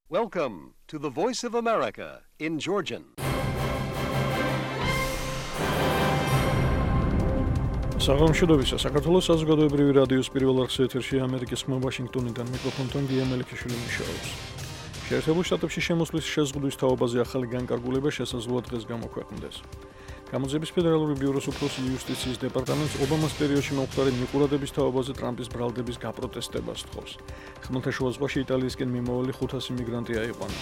Welcome to the Voice of America in Georgian. საღამოშობისა საქართველოს საზოგადოებრივი რადიოს პირველ არხის ეთერში ამერიკის ხმა ვაშინგტონიდან მიკროფონთან გია მელიქიშვილი მუშაობს. შეერთებულ შტატებში შემოსვლის შეზღუდვის თაობაზე ახალი განკარგულება შესაძლოა დღეს გამოქვეყნდეს. გამოძიების ფედერალური ბიუროს უფროსი იუსტიციის დეპარტამენტს ობამას პერიოდში მომხდარი მიყურადების თაობაზე ტრამპის ბრალდების გაპროტესტებას თხოვს. ხმელთაშუა ზღვაში იტალიისკენ მიმავალი 500 მიგრანტი აიყვანეს.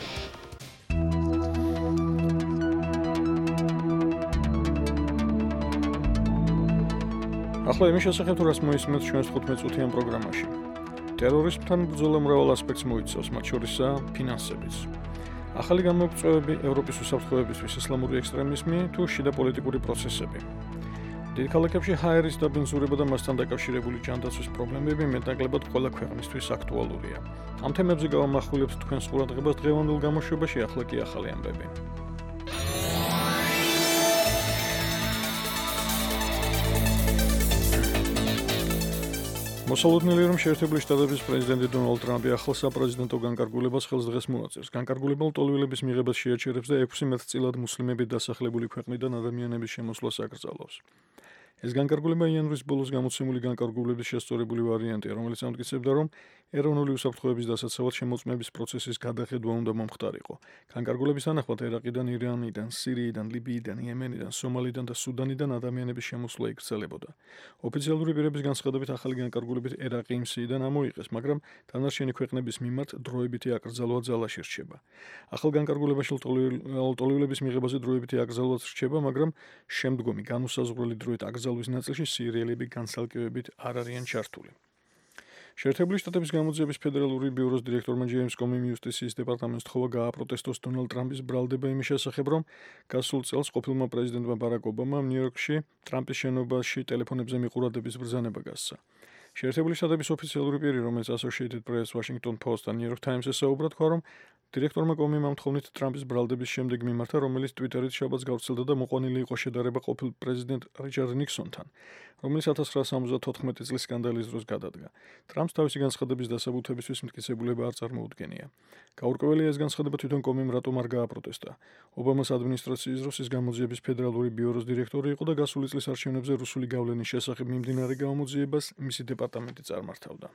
ახლა იმის შესახებ თუ რას მოისმენთ ჩვენს 15 წუთიან პროგრამაში. ტერორიზმთან ბრძოლა მრავალ ასპექტს მოიცავს, მათ შორისაა ფინანსებიც. ახალი გამოწვევები ევროპის უსაფრთხოებისთვის, ისლამური ექსტრემიზმი თუ შიდა პოლიტიკური პროცესები. დიდ ქალაქებში ჰაერის დაბინძურება და მასთან დაკავშირებული ჯანდაცვის პრობლემები მეტნაკლებად ყველა ქვეყნისთვის აქტუალურია. ამ თემებზე გავამახვილებთ თქვენს ყურადღებას დღევანდელ გამოშვებაში, ახლა კი ახალი ამბები. მოსალოდნელი რომ შეერთებული შტატების პრეზიდენტი დონალდ ტრამპი ახალ საპრეზიდენტო განკარგულებას ხელს დღეს მოაწერს. განკარგულება ლტოლვილების მიღებას შეაჩერებს და 6 მეტწილად მუსლიმებით დასახლებული ქვეყნიდან ადამიანების შემოსვლას აკრძალავს. ეს განკარგულება იანვრის ბოლოს გამოცემული განკარგულების შესწორებული ვარიანტია, რომელიც ამტკიცებდა, რომ ეროვნული უსაფრთხოების დასაცავად შემოწმების პროცესის გადახედვა უნდა მომხდარიყო. განკარგულების თანახმად ერაყიდან, ირანიდან, სირიიდან, ლიბიიდან, იემენიდან, სომალიდან და სუდანიდან ადამიანების შემოსვლა იგრძელებოდა. ოფიციალური პირების განცხადებით ახალი განკარგულებით ერაყი იმ სიიდან ამოიღეს, მაგრამ დანარჩენი ქვეყნების მიმართ დროებითი აკრძალვა ძალაში რჩება. ახალ განკარგულებაში ლტოლვილების მიღებაზე დროებითი აკრძალვაც რჩება, მაგრამ შემდგომი განუსაზღვრელი დროით აკრძალვის ნაწილში სირიელები განცალკევებით არ არიან ჩართული. შეერთებული შტატების გამოძიების ფედერალური ბიუროს დირექტორმა ჯეიმს კომიმ იუსტიციის დეპარტამენტს თხოვა გააპროტესტოს დონალდ ტრამპის ბრალდება იმის შესახებ, რომ გასულ წელს ყოფილმა პრეზიდენტმა ბარაკ ობამამ ნიუ-იორკში ტრამპის შენობაში ტელეფონებზე მიყურადების ბრძანება გასცა. შეერთებული შტატების ოფიციალური პირი, რომელიც Associated Press, Washington Post და New York Times-ს საუბრად თქვა, რომ დირექტორმა კომიმ ამ თხოვნით ტრამპის ბრალდების შემდეგ მიმართა, რომელიც ტვიტერით შაბათს გავრცელდა და მოყვანილი იყო შედარება ყოფილ პრეზიდენტ რიჩარდ ნიქსონთან, რომელიც 1974 წლის სკანდალის დროს გადადგა. ტრამპს თავისი განცხადების დასაბუთებისთვის მტკიცებულება არ წარმოუდგენია. გაურკვეველია ეს განცხადება თვითონ კომიმ რატომ არ გააპროტესტა. ობამას ადმინისტრაციის დროს ის გამოძიების ფედერალური ბიუროს დირექტორი იყო და გასული წლის არჩევნებზე რუსული გავლენის შესახებ მიმდინარე გამოძიებას მისი დეპარტამენტი წარმართავდა.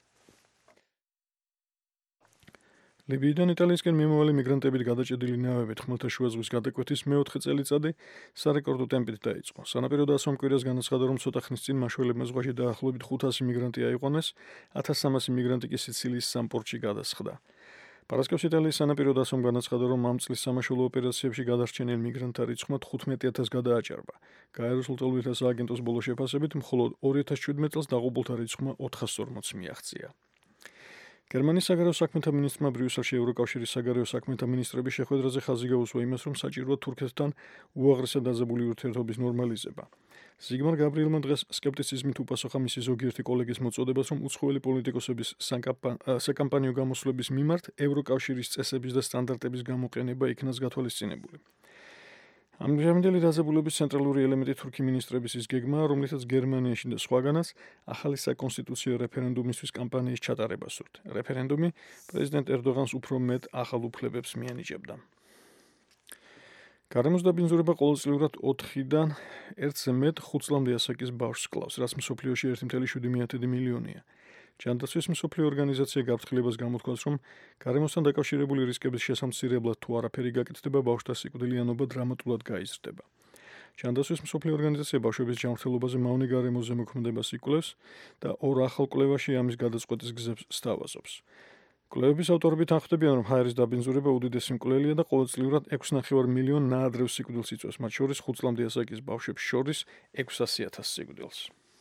ლიბიიდან იტალიისკენ მიმავალი მიგრანტებით გადაჭედილი ნავებით ხმელთაშუა ზღვის გადაკვეთის მეოთხე წელიწადი სარეკორდო ტემპით დაიწყო. სანაპირო დასვამ კვირას განაცხადა, რომ ცოტა ხნის წინ მაშველებმა ზღვაში დაახლოებით 500 მიგრანტი აიყვანეს, 1300 მიგრანტი კი სიცილიის სამ პორტში გადასხდა. პარასკევს იტალიის სანაპირო დასვამ განაცხადა, რომ ამ წლის სამაშველო ოპერაციებში გადარჩენილ მიგრანტთა რიცხვმა 15000 გადააჭარბა. გაეროს ლტოლვილთა სააგენტოს ბოლო შეფასებით, მხოლოდ 2017 წელს დაღუპულთა რიცხვმა 440 მიაღწია. გერმანიის საგარეო საქმეთა მინისტრმა ბრიუსელში ევროკავშირის საგარეო საქმეთა მინისტრების შეხვედრაზე ხაზი გაუსვა იმას, რომ საჭიროა თურქეთთან უაღრესად დაძაბული ურთიერთობის ნორმალიზება. ზიგმარ გაბრიელმა დღეს სკეპტიციზმით უპასუხა მისი ზოგიერთი კოლეგის მოწოდებას, რომ უცხოელი პოლიტიკოსების საკამპანიო გამოსვლების მიმართ ევროკავშირის წესების და სტანდარტების გამოყენება იქნას გათვალისწინებული. ამჟამინდელი დაძაბულობის ცენტრალური ელემენტი თურქი მინისტრების ის გეგმაა, რომლითაც გერმანიაში და სხვაგანაც ახალი საკონსტიტუციო რეფერენდუმისთვის კამპანიის ჩატარება სურთ. რეფერენდუმი პრეზიდენტ ერდოღანს უფრო მეტ ახალ უფლებებს მიანიჭებდა. გარემოს დაბინძურება ყოველწლიურად 4-დან 1-ზე მეტ 5 წლამდე ასაკის ბავშვს კლავს, რაც მსოფლიოში 1,7 მილიონია. ჯანდაცვის მსოფლიო ორგანიზაცია გაფრთხილებას გამოთქვას, რომ გარემოსთან დაკავშირებული რისკების შესამცირებლად თუ არაფერი გაკეთდება, ბავშვთა სიკვდილიანობა დრამატულად გაიზრდება. ჯანდაცვის მსოფლიო ორგანიზაცია ბავშვების ჯანმრთელობაზე მავნე გარემოს ზემოქმედებას იკვლევს და ორ ახალ კვლევაში ამის გადაწყვეტის გზებს სთავაზობს. კვლევების ავტორები თანხმდებიან, რომ ჰაერის დაბინძურება უდიდესი მკვლელია და ყოველწლიურად 6,5 მილიონ ნაადრევ სიკვდილს იწვევს, მათ შორის 5 წლამდე ასაკის ბავშვებს შორის 600,000 სიკვდილს.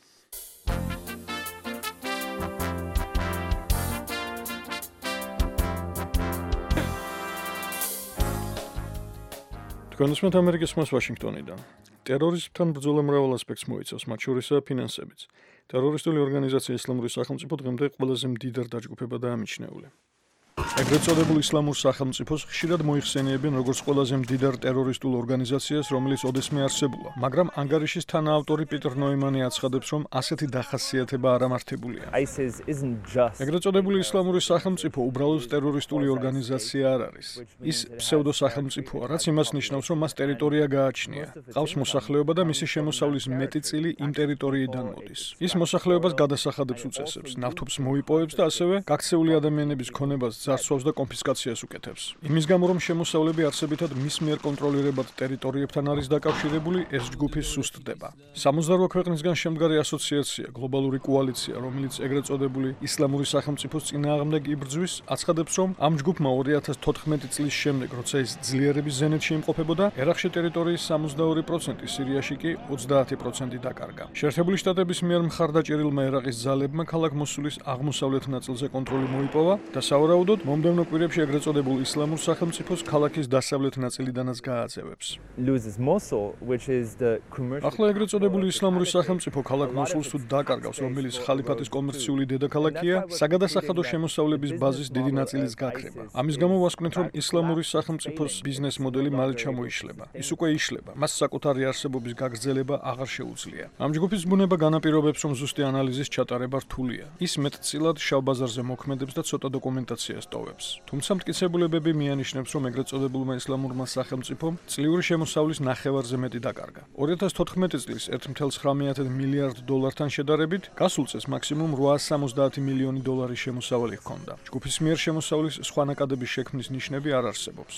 თქვენ უსმენთ ამერიკის ხმას ვაშინგტონიდან. ტერორიზმთან ბრძოლა მრავალ ასპექტს მოიცავს, მათ შორისაა ფინანსებიც. ტერორისტული ორგანიზაცია ისლამური სახელმწიფო დღემდე ყველაზე მდიდარ დაჯგუფებადაა მიჩნეული. ეგრეთ წოდებულ ისლამურ სახელმწიფოს ხშირად მოიხსენიებენ როგორც ყველაზე მდიდარ ტერორისტულ ორგანიზაციას, რომელიც ოდესმე არსებულა, მაგრამ ანგარიშის თანაავტორი პიტერ ნოიმანი აცხადებს, რომ ასეთი დახასიათება არ ამართებულია. ეგრეთ წოდებული ისლამური სახელმწიფო უბრალოდ ტერორისტული ორგანიზაცია არ არის. ის ფსევდოსახელმწიფოა, რაც იმას ნიშნავს, რომ მას ტერიტორია გააჩნია. ყავს მოსახლეობა და მისი შემოსავლის მეტი წილი იმ ტერიტორიიდან მოდის. ის მოსახლეობას გადასახადებს უწესებს, ნავთობს მოიპოვებს და ასევე გაქცეული ადამიანების ქონებას ძარცვავს და კონფისკაციას უკეთებს. იმის გამო, რომ შემოსავლები არსებითად მის მიერ კონტროლირებად ტერიტორიებთან არის დაკავშირებული, ეს ჯგუფი სუსტდება. 68 ქვეყნისგან შემდგარი ასოციაცია, გლობალური კოალიცია, რომელიც ეგრეთ წოდებული ისლამური სახელმწიფოს წინააღმდეგ იბრძვის, აცხადებს, რომ ამ ჯგუფმა 2014 წლის შემდეგ, როცა ის ძლიერების ზენეთში იმყოფებოდა, ერაყში ტერიტორიის 62%, სირიაში კი 30% დაკარგა. შეერთებული შტატების მიერ მხარდაჭერილმა ერაყის ძალებმა ქალაქ მოსულის აღმოსავლეთ ნაწილზე კონტროლი მოიპოვა და სავარაუდოდ მომდევნო კვირებში ეგრეთ წოდებულ ისლამურ სახელმწიფოს ქალაქის დასავლეთ ნაწილიდანაც გააძევებს. ახლა ეგრეთ წოდებული ისლამური სახელმწიფო ქალაქ მოსულს თუ დაკარგავს, რომელიც ხალიფატის კომერციული დედაქალაქია, საგადასახადო შემოსავლების ბაზის დიდი ნაწილის გაქრება. ამის გამო ვასკვნით, რომ ისლამური სახელმწიფოს ბიზნეს მოდელი მალე ჩამოიშლება. ის უკვე იშლება. მას საკუთარი არსებობის გაგრძელება აღარ შეუძლია. ამ ჯგუფის ბუნება განაპირობებს, რომ ზუსტი ანალიზის ჩატარება რთულია. ის მეტწილად შავ ბაზარზე მოქმედებს და ცოტა დოკუმენტაციას ტოვებს. თუმცა მტკიცებულებები მიანიშნებს, რომ ეგრეთ წოდებულმა ისლამურმა სახელმწიფომ წლიური შემოსავლის ნახევარზე მეტი დაკარგა. 2014 წლის 1,9 მილიარდ დოლართან შედარებით, გასულ წელს მაქსიმუმ 870 მილიონი დოლარის შემოსავალი ჰქონდა. ჯგუფის მიერ შემოსავლის სხვა ნაკადების შექმნის ნიშნები არ არსებობს.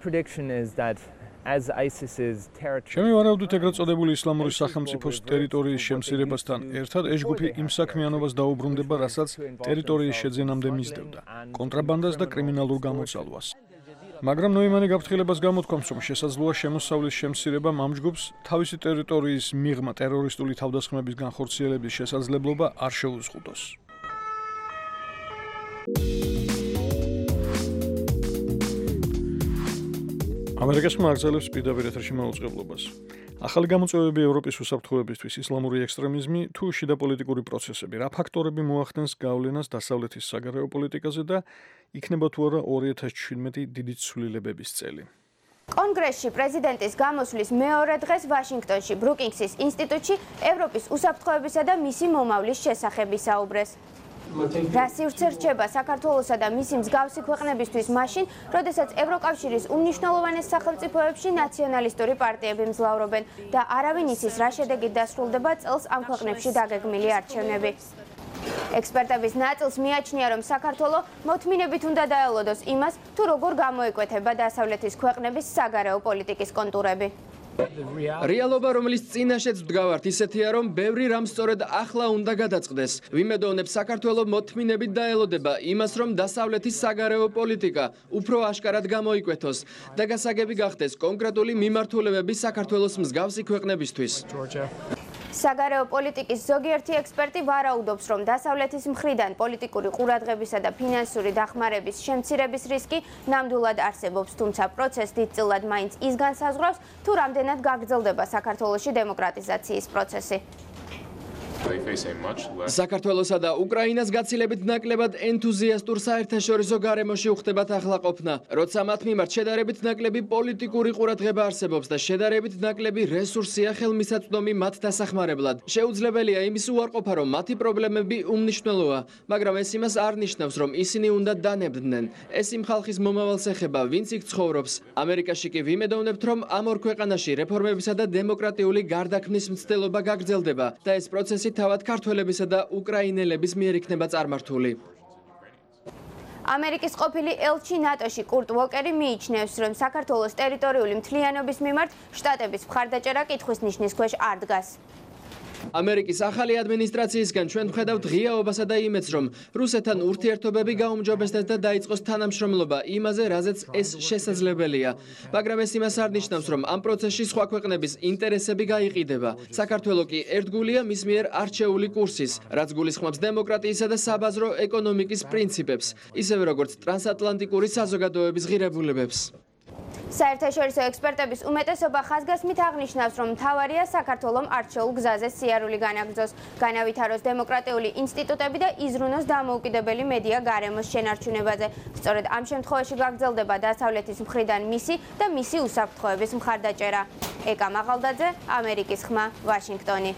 ჩემი ვარაუდით ეგრეთ წოდებული ისლამური სახელმწიფოს ტერიტორიის შემცირებასთან ერთად ეს ჯგუფი იმ საქმიანობას დაუბრუნდება, რასაც ტერიტორიის შეძენამდე მისდევდა, კონტრაბანდას და კრიმინალურ გამოცალვას. მაგრამ ნოიმანი გაფრთხილებას გამოთქვამს, რომ შესაძლოა შემოსავლის შემცირებამ ამ ჯგუფს თავისი ტერიტორიის მიღმა ტერორისტული თავდასხმების განხორციელების შესაძლებლობა არ შეუზღუდოს. ამერიკასმა აგრძელებს პირდაპირ ეთერში მაუწყებლობას. ახალი გამოწვევები ევროპის უსაფრთხოებისთვის, ისლამური ექსტრემიზმი თუ შიდა პოლიტიკური პროცესები, რა ფაქტორები მოახდენს გავლენას დასავლეთის საგარეო პოლიტიკაზე და იქნება თუ არა 2017 დიდი ცვლილებების წელი. კონგრესში პრეზიდენტის გამოსვლის მეორე დღეს ვაშინგტონში ბრუკინგსის ინსტიტუტში ევროპის უსაფრთხოებისა და მისი მომავლის შესახებ ისაუბრეს. რა სივრცე რჩება საქართველოსა და მისი მსგავსი ქვეყნებისთვის მაშინ, როდესაც ევროკავშირის უმნიშვნელოვანეს სახელმწიფოებში ნაციონალისტური პარტიები მძლავრობენ და არავინ იცის, რა შედეგით დასრულდება წელს ამ ქვეყნებში დაგეგმილი არჩევნები. ექსპერტების ნაწილს მიაჩნია, რომ საქართველო მოთმინებით უნდა დაელოდოს იმას, თუ როგორ გამოეკვეთება დასავლეთის ქვეყნების საგარეო პოლიტიკის კონტურები. რეალობა, რომელიც წინაშეც ვდგავართ, ისეთია, რომ ბევრი რამ სწორედ ახლა უნდა გადაწყდეს. ვიმედოვნებ, საქართველო მოთმინებით დაელოდება იმას, რომ დასავლეთის საგარეო პოლიტიკა უფრო აშკარად გამოიკვეთოს და გასაგები გახდეს კონკრეტული მიმართულებები საქართველოს მსგავსი ქვეყნებისთვის. საგარეო პოლიტიკის ზოგიერთი ექსპერტი ვარაუდობს, რომ დასავლეთის მხრიდან პოლიტიკური ყურადღებისა და ფინანსური დახმარების შემცირების რისკი ნამდვილად არსებობს, თუმცა პროცესს დიდწილად მაინც ის განსაზღვრავს, თუ რამდენად გაგრძელდება საქართველოში დემოკრატიზაციის პროცესი. საქართველოსა და უკრაინას გაცილებით ნაკლებად ენთუზიასტურ საერთაშორისო გარემოში უხდებათ ახლა ყოფნა, როცა მათ მიმართ შედარებით ნაკლები პოლიტიკური ყურადღება არსებობს და შედარებით ნაკლები რესურსია ხელმისაწვდომი მათ დასახმარებლად. შეუძლებელია იმის უარყოფა, რომ მათი პრობლემები უმნიშვნელოა, მაგრამ ეს იმას არ ნიშნავს, რომ ისინი უნდა დანებდნენ. ეს იმ ხალხის მომავალს ეხება, ვინც იქ ცხოვრობს. ამერიკაში კი ვიმედოვნებთ, რომ ამ ორ ქვეყანაში რეფორმებისა და დემოკრატიული გარდაქმნის მცდელობა გაგრძელდება და ეს პროცესი თავად ქართველებისა და უკრაინელების მიერ იქნება წარმართული. ამერიკის ყოფილი ელჩი ნატოში კურტ უოკერი მიიჩნევს, რომ საქართველოს ტერიტორიული მთლიანობის მიმართ შტატების მხარდაჭერა კითხვის ნიშნის ქვეშ არ დგას. ამერიკის ახალი ადმინისტრაციისგან ჩვენ ვხედავთ ღიაობასა და იმედს, რომ რუსეთთან ურთიერთობები გაუმჯობესდეს და დაიწყოს თანამშრომლობა იმაზე, რაზეც ეს შესაძლებელია. მაგრამ ეს იმას არ ნიშნავს, რომ ამ პროცესში სხვა ქვეყნების ინტერესები გაიყიდება. საქართველო კი ერთგულია მის მიერ არჩეული კურსის, რაც გულისხმობს დემოკრატიისა და საბაზრო ეკონომიკის პრინციპებს, ისევე როგორც ტრანსატლანტიკური საზოგადოების ღირებულებებს. საერთაშორისო ექსპერტების უმეტესობა ხაზგასმით აღნიშნავს, რომ მთავარია საქართველოს არჩეულ გზაზე სიარული განაგრძოს, განავითაროს დემოკრატიული ინსტიტუტები და იზრუნოს დამოუკიდებელი მედია გარემოს შენარჩუნებაზე. სწორედ ამ შემთხვევაში გაგრძელდება დასავლეთის მხრიდან მისი და მისი უსაფრთხოების მხარდაჭერა. ეკა მაღალდაძე, ამერიკის ხმა, ვაშინგტონი.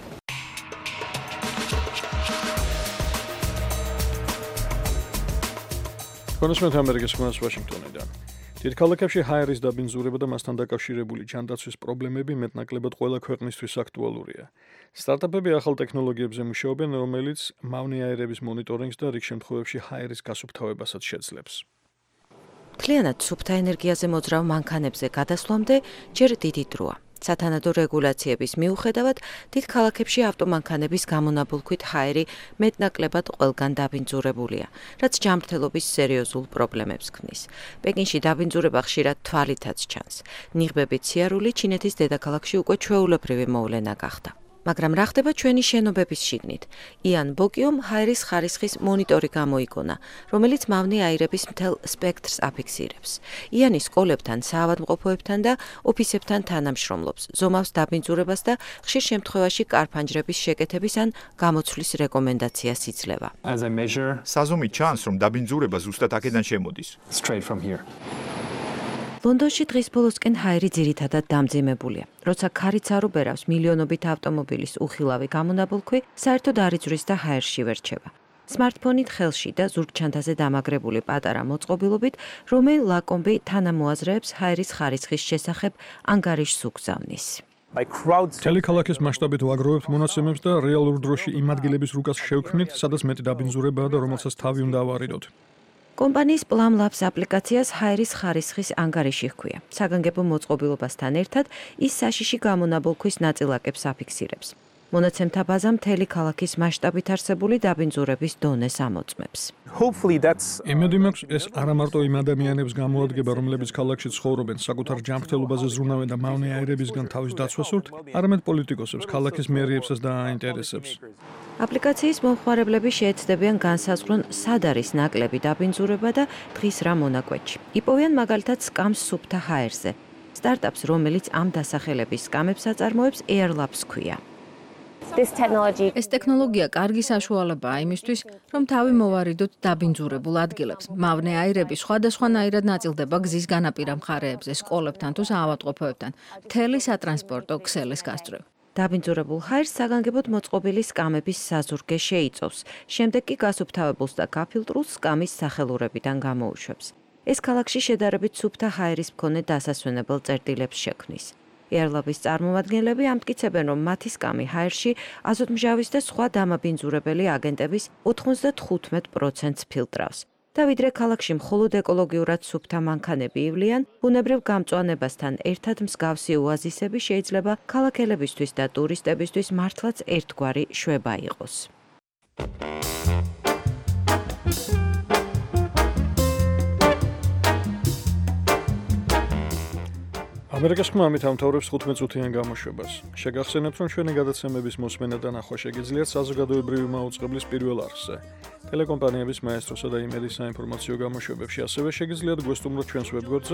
კონსუმენტ ამერიკის ხმას ვაშინგტონიდან. დიდ ქალაქებში ჰაერის დაბინძურება და მასთან დაკავშირებული ჯანდაცვის პრობლემები მეტნაკლებად ყველა ქვეყნისთვის აქტუალურია. სტარტაპები ახალ ტექნოლოგიებზე მუშაობენ, რომელიც მავნე აირების მონიტორინგს და რიგ შემთხვევებში ჰაერის გასუფთავებასაც შეძლებს. მთლიანად სუფთა ენერგიაზე მოძრავ მანქანებზე გადასვლამდე ჯერ დიდი დროა. სათანადო რეგულაციების მიუხედავად, დიდ ქალაქებში ავტომანქანების გამონაბოლქვით ჰაერი მეტნაკლებად ყველგან დაბინძურებულია, რაც ჯანმრთელობის სერიოზულ პრობლემებს ქმნის. პეკინში დაბინძურება ხშირად თვალითაც ჩანს. ნიღბებით სიარული ჩინეთის დედაქალაქში უკვე ჩვეულებრივი მოვლენა გახდა. მაგრამ რა ხდება ჩვენი შენობების შიგნით? იან ბოკიომ ჰაერის ხარისხის მონიტორი გამოიგონა, რომელიც მავნე აირების მთელ სპექტრს აფიქსირებს. იანი სკოლებთან, საავადმყოფოებთან და ოფისებთან თანამშრომლობს, ზომავს დაბინძურებას და ხშირ შემთხვევაში კარფანჯრების შეკეთების ან გამოცვლის რეკომენდაციას იძლევა. საზომით ჩანს, რომ დაბინძურება ზუსტად აქედან შემოდის. ლონდონში დღის ბოლოსკენ ჰაერი ძირითადად დამძიმებულია. როცა ქარიც არ უბერავს მილიონობით ავტომობილის უხილავი გამონაბოლქვი, საერთოდ არ იწვრის და ჰაერში ვერ რჩება. სმარტფონით ხელში და ზურგჩანთაზე დამაგრებული პატარა მოწყობილობით, რომელ ლაკომბი თანამოაზრეებს ჰაერის ხარისხის შესახებ ანგარიშს უგზავნის. მთელი ქალაქის მასშტაბით ვაგროვებთ მონაცემებს და რეალურ დროში იმ ადგილების რუკას შევქმნით, სადაც მეტი დაბინძურებაა და რომელსაც თავი უნდა ავარიდოთ. კომპანიის Plum Labs აპლიკაციას ჰაერის ხარისხის ანგარიში ჰქვია. საგანგებო მოწყობილობასთან ერთად ის საშიში გამონაბოლქვის ნაწილაკებს აფიქსირებს. მონაცემთა ბაზა მთელი ქალაქის მასშტაბით არსებული დაბინძურების დონეს ამოწმებს. იმედი მაქვს, ეს არა მარტო იმ ადამიანებს გამოადგება, რომლებიც ქალაქში ცხოვრობენ, საკუთარ ჯანმრთელობაზე ზრუნავენ და მავნე აირებისგან თავის დაცვას სურთ, არამედ პოლიტიკოსებს, ქალაქის მერიებსაც და აინტერესებს. აპლიკაციის მომხმარებლები შეეცდებიან განსაზღვრონ, სად არის ნაკლები დაბინძურება და დღის რა მონაკვეთში. იპოვიან მაგალითად სკამს სუფთა ჰაერზე. სტარტაპს, რომელიც ამ დასახელების სკამებს აწარმოებს, Airlabs ჰქვია. ეს ტექნოლოგია კარგი საშუალებაა იმისთვის, რომ თავი მოვარიდოთ დაბინძურებულ ადგილებს. მავნე აირები სხვადასხვანაირად ნაწილდება გზის განაპირა მხარეებზე, სკოლებთან თუ საავადმყოფოებთან, მთელი სატრანსპორტო ქსელის გასწვრივ. დაბინძურებულ ჰაერს საგანგებოდ მოწყობილი სკამების საზურგე შეიწოვს, შემდეგ კი გასუფთავებულს და გაფილტრულს სკამის სახელურებიდან გამოუშვებს. ეს ქალაქში შედარებით სუფთა ჰაერის მქონე დასასვენებელ წერტილებს შექმნის. Airlabs წარმომადგენლები ამტკიცებენ, რომ მათი სკამი ჰაერში აზოტმჟავის და სხვა დამაბინძურებელი აგენტების 95%-ს ფილტრავს. და ვიდრე ქალაქში მხოლოდ ეკოლოგიურად სუფთა მანქანები ივლიან, ბუნებრივ გამწვანებასთან ერთად მსგავსი ოაზისები შეიძლება ქალაქელებისთვის და ტურისტებისთვის მართლაც ერთგვარი შვება იყოს. ამერიკის ხმა ამით ამთავრებს 15 წუთიან გამოშვებას. შეგახსენებთ, რომ ჩვენი გადაცემების მოსმენა და ნახვა შეგიძლიათ საზოგადოებრივი მაუწყებლის პირველ არხზე. ტელეკომპანიების მაესტროსა და იმედის საინფორმაციო გამოშვებებში ასევე შეგიძლიათ გვესტუმროთ ჩვენს ვებგვერდზე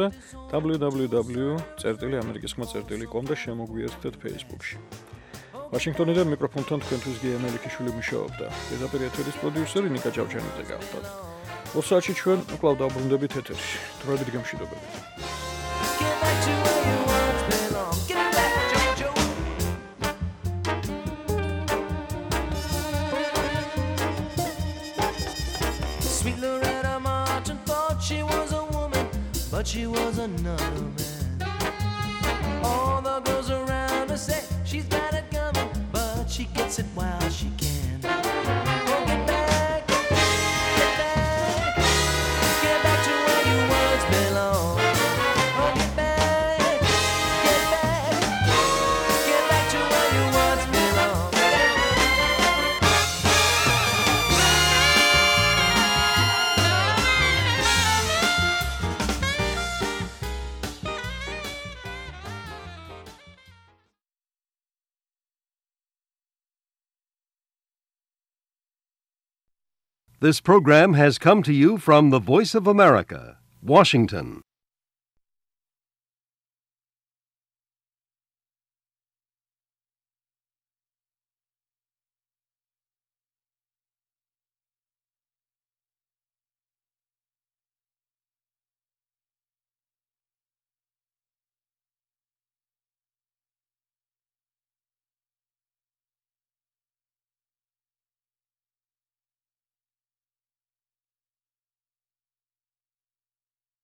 www.amerikiskhma.com და შემოგვიერთდეთ Facebook-ში. ვაშინგტონიდან მიკროფონთან თქვენთვის გია მელიქიშვილი მუშაობდა. პირდაპირ ეთერის პროდიუსერი ნიკა ჭავჭანიძე გახლდათ. 2 საათში ჩვენ უკვლავ დავბრუნდებით ეთერში. დროებით გამშვიდობებით. Sweet Loretta Martin thought she was a woman, but she was another man. All the girls around her say she's got it coming, but she gets it while she can. Oh, get back to where you once belonged. Oh, get back to where you once belonged. This program has come to you from the Voice of America, Washington.